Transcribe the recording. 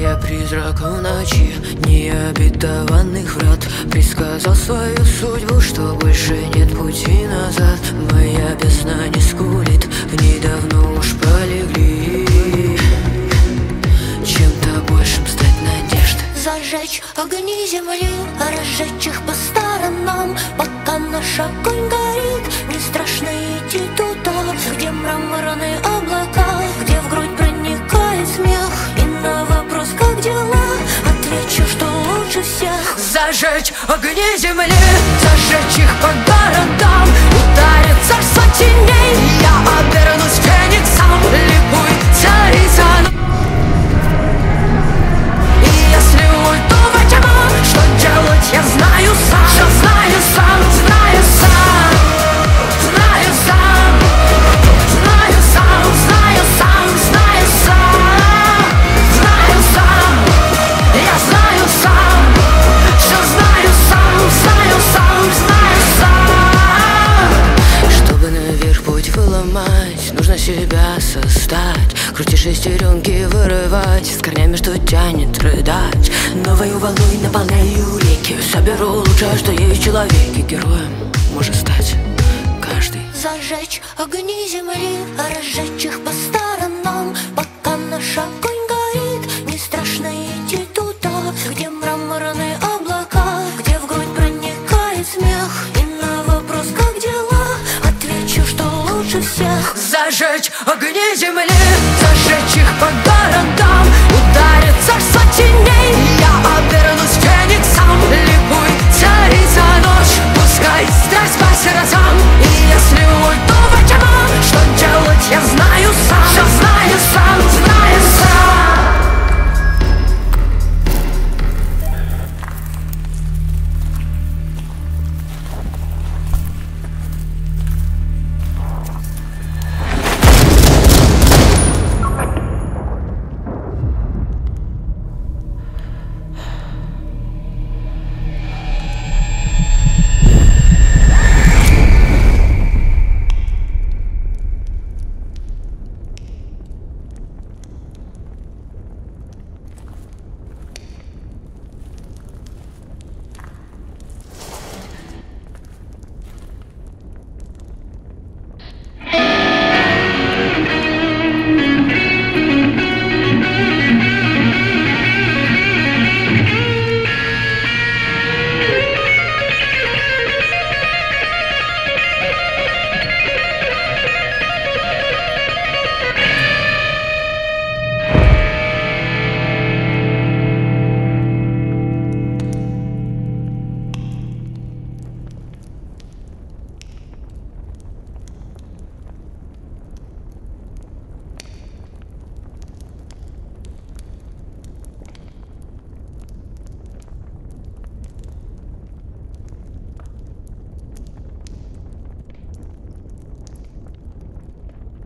Я призрак в ночи необетованных врат, предсказал свою судьбу, что больше нет пути назад. Моя бездна не скулит, в ней давно уж полегли чем-то большим стать надежды. Зажечь огни земли, разжечь их по сторонам. Пока наш огонь горит, не страшно идти туда, где мраморные облака, где в грудь проникает смех. И на вопрос, как дела, отвечу, что лучше всех. Зажечь огни земли, зажечь их по городам. Ударит царство теней, я обернусь фениксом. Ликуй, царица. И если уйду во тьму, что делать я знаю сам. Все знаю сам, знаю сам, знаю сам, знаю сам, знаю сам, знаю сам, знаю сам. Я знаю сам, все знаю сам, знаю сам, знаю сам. Чтобы наверх путь выломать, нужно себя создать. Крути шестеренки, вырывать, с корнями, что тянет, рыдать. Новою волной наполняю реки, соберу лучшее, что есть в человеке. Героем может стать каждый. Зажечь огни земли, разжечь их по сторонам. Пока наш огонь горит, не страшно идти туда, где мраморные облака, где в грудь проникает смех. И на вопрос, как дела, отвечу, что лучше всех. Зажечь огни земли, зажечь их по городам. Ударит царство теней, я